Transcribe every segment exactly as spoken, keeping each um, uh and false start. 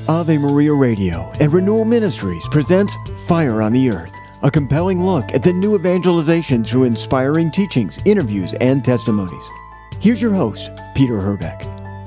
Ave Maria Radio and Renewal Ministries presents Fire on the Earth, a compelling look at the new evangelization through inspiring teachings, interviews, and testimonies. Here's your host, Peter Herbeck.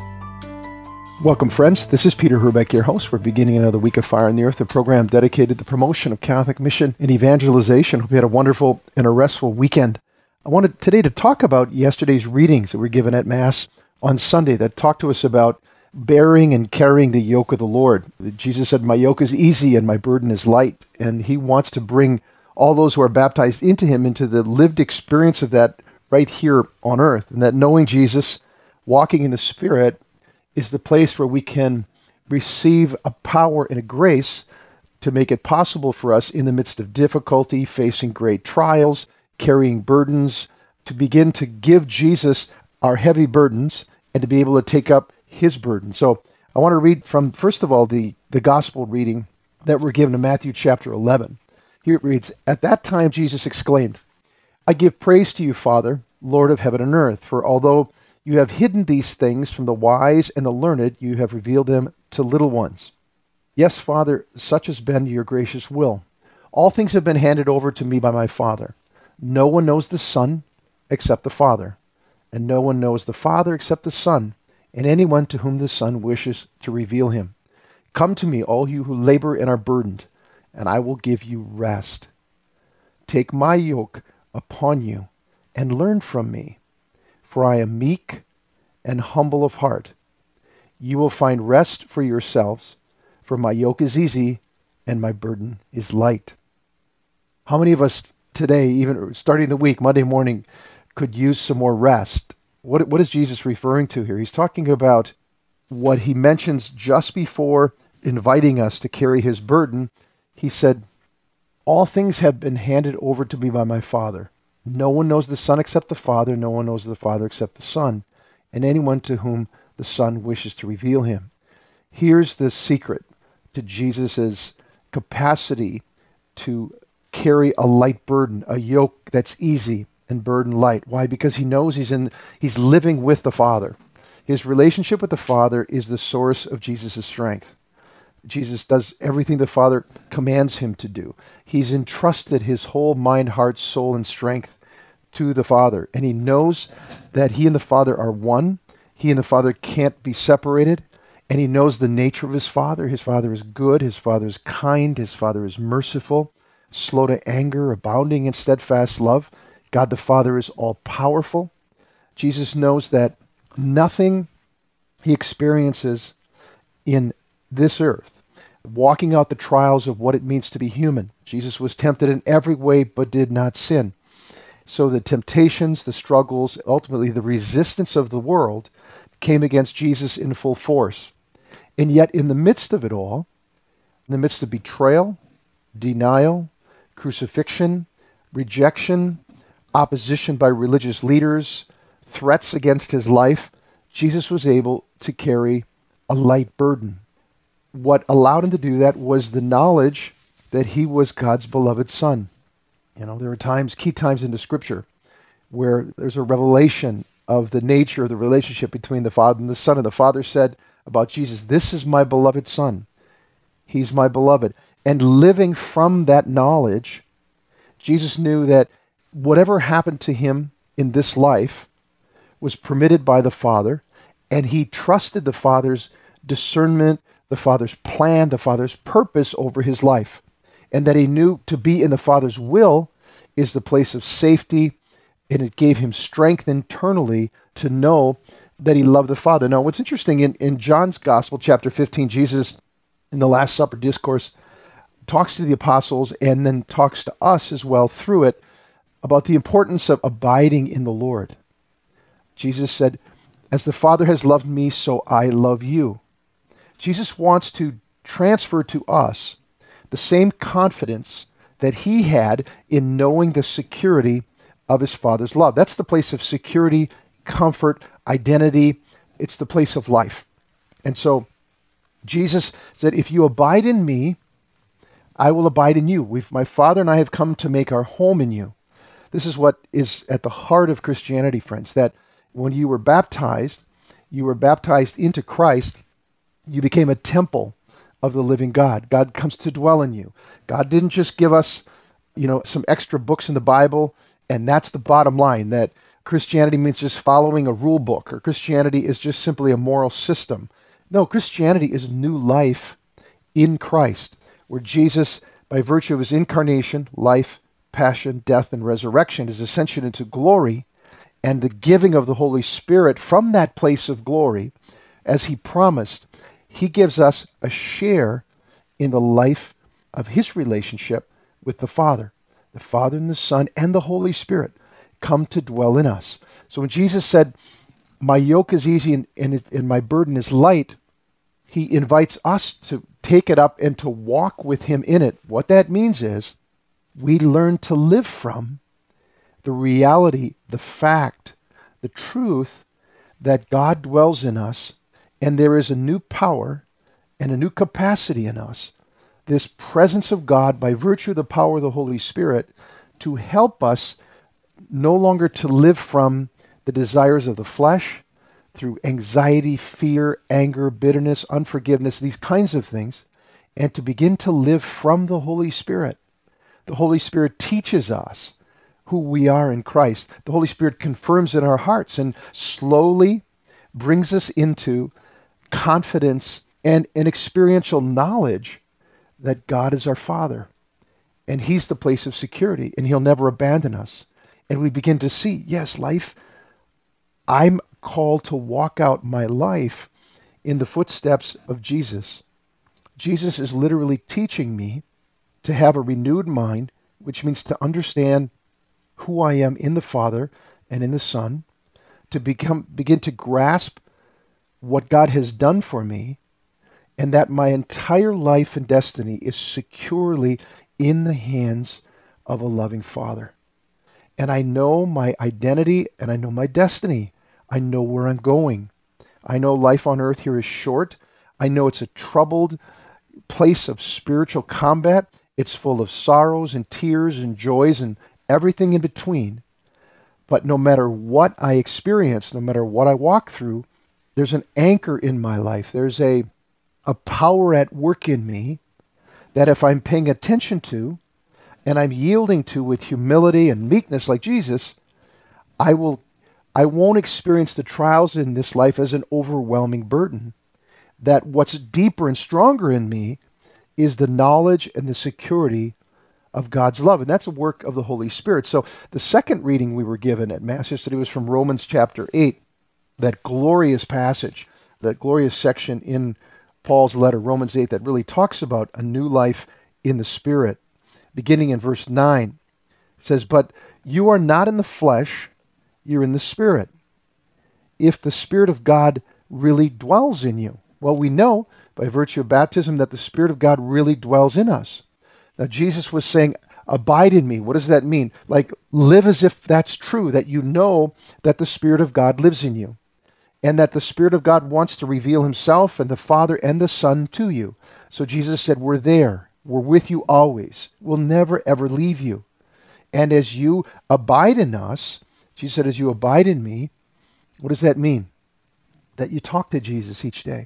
Welcome, friends. This is Peter Herbeck, your host. We're beginning another week of Fire on the Earth, a program dedicated to the promotion of Catholic mission and evangelization. Hope you had a wonderful and a restful weekend. I wanted today to talk about yesterday's readings that were given at Mass on Sunday that talked to us about bearing and carrying the yoke of the Lord. Jesus said, "My yoke is easy and my burden is light." And he wants to bring all those who are baptized into him into the lived experience of that right here on earth. And that knowing Jesus, walking in the Spirit, is the place where we can receive a power and a grace to make it possible for us in the midst of difficulty, facing great trials, carrying burdens, to begin to give Jesus our heavy burdens and to be able to take up his burden. So I want to read from, first of all, the, the gospel reading that we're given in Matthew chapter eleven. Here it reads, "At that time Jesus exclaimed, 'I give praise to you, Father, Lord of heaven and earth, for although you have hidden these things from the wise and the learned, you have revealed them to little ones. Yes, Father, such has been your gracious will. All things have been handed over to me by my Father. No one knows the Son except the Father, and no one knows the Father except the Son, and anyone to whom the Son wishes to reveal him. Come to me, all you who labor and are burdened, and I will give you rest. Take my yoke upon you and learn from me, for I am meek and humble of heart. You will find rest for yourselves, for my yoke is easy and my burden is light." How many of us today, even starting the week, Monday morning, could use some more rest? What, what is Jesus referring to here? He's talking about what he mentions just before inviting us to carry his burden. He said, "All things have been handed over to me by my Father. No one knows the Son except the Father. No one knows the Father except the Son, and anyone to whom the Son wishes to reveal him." Here's the secret to Jesus' capacity to carry a light burden, a yoke that's easy and burden light. Why? Because he knows he's in, he's living with the Father. His relationship with the Father is the source of Jesus' strength. Jesus does everything the Father commands him to do. He's entrusted his whole mind, heart, soul, and strength to the Father. And he knows that he and the Father are one. He and the Father can't be separated. And he knows the nature of his Father. His Father is good. His Father is kind. His Father is merciful, slow to anger, abounding in steadfast love. God the Father is all-powerful. Jesus knows that nothing he experiences in this earth, walking out the trials of what it means to be human. Jesus was tempted in every way but did not sin. So the temptations, the struggles, ultimately the resistance of the world came against Jesus in full force. And yet in the midst of it all, in the midst of betrayal, denial, crucifixion, rejection, opposition by religious leaders, threats against his life, Jesus was able to carry a light burden. What allowed him to do that was the knowledge that he was God's beloved Son. You know, there are times, key times in the Scripture, where there's a revelation of the nature of the relationship between the Father and the Son. And the Father said about Jesus, "This is my beloved Son. He's my beloved." And living from that knowledge, Jesus knew that whatever happened to him in this life was permitted by the Father, and he trusted the Father's discernment, the Father's plan, the Father's purpose over his life. And that he knew to be in the Father's will is the place of safety, and it gave him strength internally to know that he loved the Father. Now, what's interesting, in, in John's Gospel, chapter fifteen, Jesus, in the Last Supper discourse, talks to the apostles and then talks to us as well through it about the importance of abiding in the Lord. Jesus said, "As the Father has loved me, so I love you." Jesus wants to transfer to us the same confidence that he had in knowing the security of his Father's love. That's the place of security, comfort, identity. It's the place of life. And so Jesus said, "If you abide in me, I will abide in you. We've, my Father and I have come to make our home in you." This is what is at the heart of Christianity, friends, that when you were baptized, you were baptized into Christ, you became a temple of the living God. God comes to dwell in you. God didn't just give us, you know, some extra books in the Bible, and that's the bottom line, that Christianity means just following a rule book, or Christianity is just simply a moral system. No, Christianity is new life in Christ, where Jesus, by virtue of his incarnation, life, passion, death, and resurrection, is ascension into glory, and the giving of the Holy Spirit from that place of glory, as he promised, he gives us a share in the life of his relationship with the Father. The Father and the Son and the Holy Spirit come to dwell in us. So when Jesus said, my yoke is easy and, and, it, and my burden is light, he invites us to take it up and to walk with him in it. What that means is we learn to live from the reality, the fact, the truth that God dwells in us, and there is a new power and a new capacity in us, this presence of God by virtue of the power of the Holy Spirit, to help us no longer to live from the desires of the flesh, through anxiety, fear, anger, bitterness, unforgiveness, these kinds of things, and to begin to live from the Holy Spirit. The Holy Spirit teaches us who we are in Christ. The Holy Spirit confirms in our hearts and slowly brings us into confidence and an experiential knowledge that God is our Father, and he's the place of security, and he'll never abandon us. And we begin to see, yes, life, I'm called to walk out my life in the footsteps of Jesus. Jesus is literally teaching me to have a renewed mind, which means to understand who I am in the Father and in the Son, to become begin to grasp what God has done for me, and that my entire life and destiny is securely in the hands of a loving Father. And I know my identity and I know my destiny. I know where I'm going. I know life on earth here is short. I know it's a troubled place of spiritual combat. It's full of sorrows and tears and joys and everything in between. But no matter what I experience, no matter what I walk through, there's an anchor in my life. There's a, a power at work in me that if I'm paying attention to and I'm yielding to with humility and meekness like Jesus, I will I won't experience the trials in this life as an overwhelming burden. That what's deeper and stronger in me is the knowledge and the security of God's love. And that's a work of the Holy Spirit. So the second reading we were given at Mass yesterday was from Romans chapter eight, that glorious passage, that glorious section in Paul's letter, Romans eight, that really talks about a new life in the Spirit. Beginning in verse nine, it says, "But you are not in the flesh, you're in the Spirit, if the Spirit of God really dwells in you." Well, we know by virtue of baptism that the Spirit of God really dwells in us. Now, Jesus was saying, abide in me. What does that mean? Like, live as if that's true, that you know that the Spirit of God lives in you, and that the Spirit of God wants to reveal himself and the Father and the Son to you. So Jesus said, we're there. We're with you always. We'll never, ever leave you. And as you abide in us, Jesus said, as you abide in me, what does that mean? That you talk to Jesus each day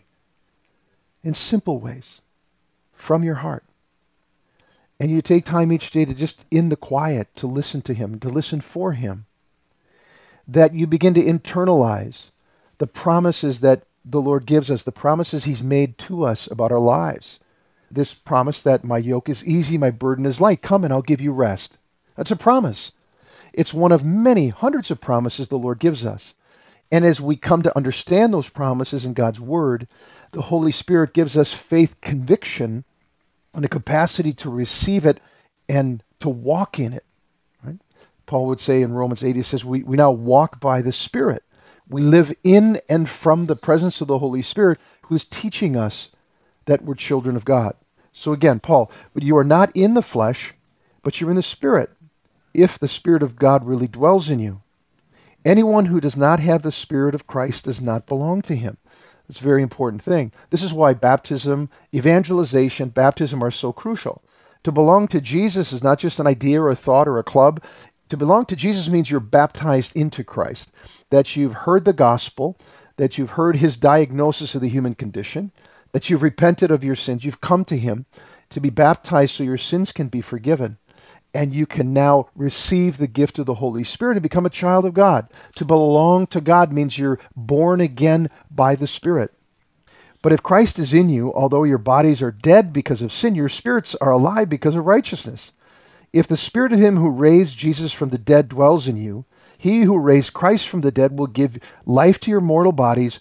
in simple ways from your heart. And you take time each day to just in the quiet to listen to him, to listen for him. That you begin to internalize the promises that the Lord gives us, the promises he's made to us about our lives. This promise that my yoke is easy, my burden is light. Come and I'll give you rest. That's a promise. It's one of many hundreds of promises the Lord gives us. And as we come to understand those promises in God's Word, the Holy Spirit gives us faith conviction and a capacity to receive it and to walk in it. Right? Paul would say in Romans eight, he says, we, we now walk by the Spirit. We live in and from the presence of the Holy Spirit, who is teaching us that we're children of God. So again, Paul, but you are not in the flesh, but you're in the Spirit, if the Spirit of God really dwells in you. Anyone who does not have the Spirit of Christ does not belong to him. It's a very important thing. This is why baptism, evangelization, baptism are so crucial. To belong to Jesus is not just an idea or a thought or a club. To belong to Jesus means you're baptized into Christ, that you've heard the gospel, that you've heard his diagnosis of the human condition, that you've repented of your sins, you've come to him to be baptized so your sins can be forgiven, and you can now receive the gift of the Holy Spirit and become a child of God. To belong to God means you're born again by the Spirit. But if Christ is in you, although your bodies are dead because of sin, your spirits are alive because of righteousness. If the Spirit of him who raised Jesus from the dead dwells in you, he who raised Christ from the dead will give life to your mortal bodies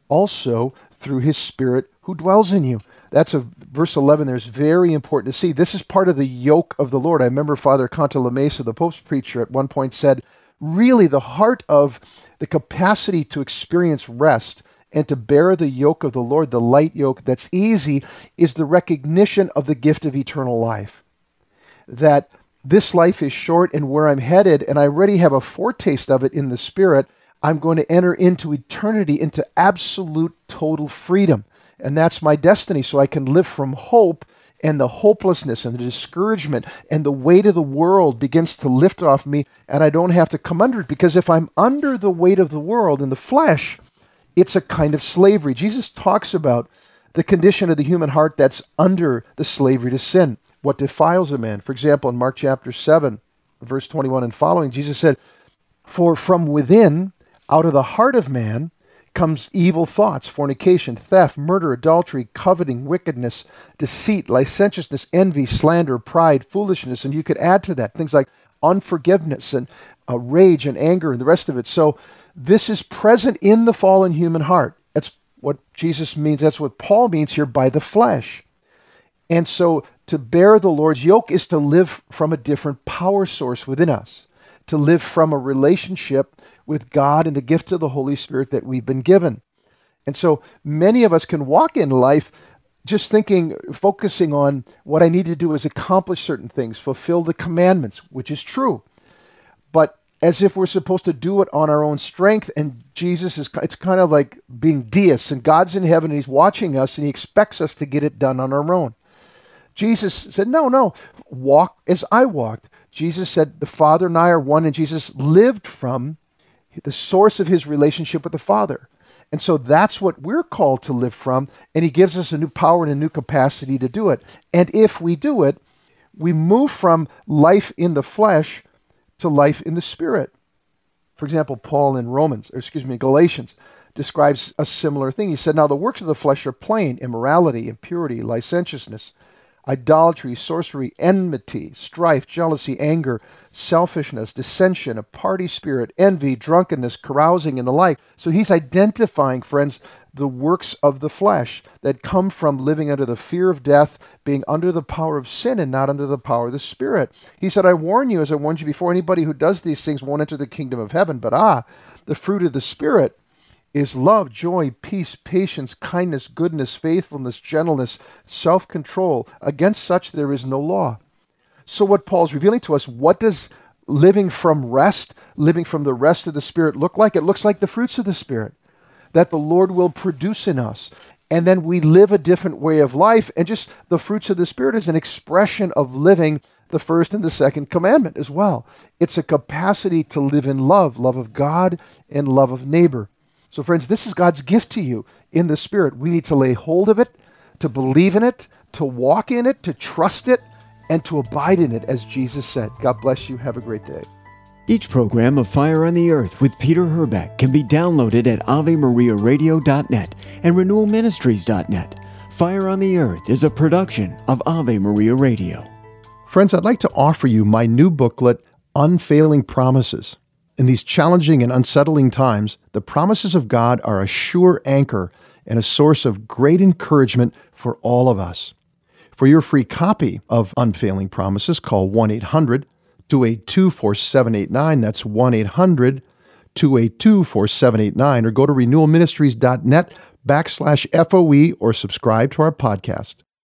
also through his Spirit who dwells in you. That's a verse eleven there is very important to see. This is part of the yoke of the Lord. I remember Father Cantalamessa, the Pope's preacher, at one point said, really the heart of the capacity to experience rest and to bear the yoke of the Lord, the light yoke that's easy, is the recognition of the gift of eternal life. That this life is short and where I'm headed, and I already have a foretaste of it in the Spirit, I'm going to enter into eternity, into absolute total freedom. And that's my destiny, so I can live from hope, and the hopelessness and the discouragement and the weight of the world begins to lift off me, and I don't have to come under it. Because if I'm under the weight of the world in the flesh, it's a kind of slavery. Jesus talks about the condition of the human heart that's under the slavery to sin, what defiles a man. For example, in Mark chapter seven, verse twenty-one and following, Jesus said, "For from within, out of the heart of man, comes evil thoughts, fornication, theft, murder, adultery, coveting, wickedness, deceit, licentiousness, envy, slander, pride, foolishness." And you could add to that things like unforgiveness and uh, rage and anger and the rest of it. So this is present in the fallen human heart. That's what Jesus means. That's what Paul means here by the flesh. And so to bear the Lord's yoke is to live from a different power source within us, to live from a relationship with God and the gift of the Holy Spirit that we've been given. And so many of us can walk in life just thinking, focusing on what I need to do is accomplish certain things, fulfill the commandments, which is true. But as if we're supposed to do it on our own strength, and Jesus is, it's kind of like being deists, and God's in heaven and he's watching us and he expects us to get it done on our own. Jesus said, no, no, walk as I walked. Jesus said, the Father and I are one, and Jesus lived from the source of his relationship with the Father. And so that's what we're called to live from, and he gives us a new power and a new capacity to do it. And if we do it, we move from life in the flesh to life in the Spirit. For example, Paul in Romans, or excuse me, Galatians, describes a similar thing. He said, now the works of the flesh are plain: immorality, impurity, licentiousness, idolatry, sorcery, enmity, strife, jealousy, anger, selfishness, dissension, a party spirit, envy, drunkenness, carousing, and the like. So he's identifying, friends, the works of the flesh that come from living under the fear of death, being under the power of sin and not under the power of the Spirit. He said, I warn you, as I warned you before, anybody who does these things won't enter the kingdom of heaven. But ah, the fruit of the Spirit is love, joy, peace, patience, kindness, goodness, faithfulness, gentleness, self-control. Against such there is no law. So what Paul's revealing to us, what does living from rest, living from the rest of the Spirit look like? It looks like the fruits of the Spirit that the Lord will produce in us. And then we live a different way of life, and just the fruits of the Spirit is an expression of living the first and the second commandment as well. It's a capacity to live in love, love of God and love of neighbor. So friends, this is God's gift to you in the Spirit. We need to lay hold of it, to believe in it, to walk in it, to trust it, and to abide in it, as Jesus said. God bless you. Have a great day. Each program of Fire on the Earth with Peter Herbeck can be downloaded at ave maria radio dot net and renewal ministries dot net. Fire on the Earth is a production of Ave Maria Radio. Friends, I'd like to offer you my new booklet, Unfailing Promises. In these challenging and unsettling times, the promises of God are a sure anchor and a source of great encouragement for all of us. For your free copy of Unfailing Promises, call one eight hundred two eight two four seven eight nine. That's one eight hundred two eight two four seven eight nine. Or go to renewal ministries dot net backslash F O E or subscribe to our podcast.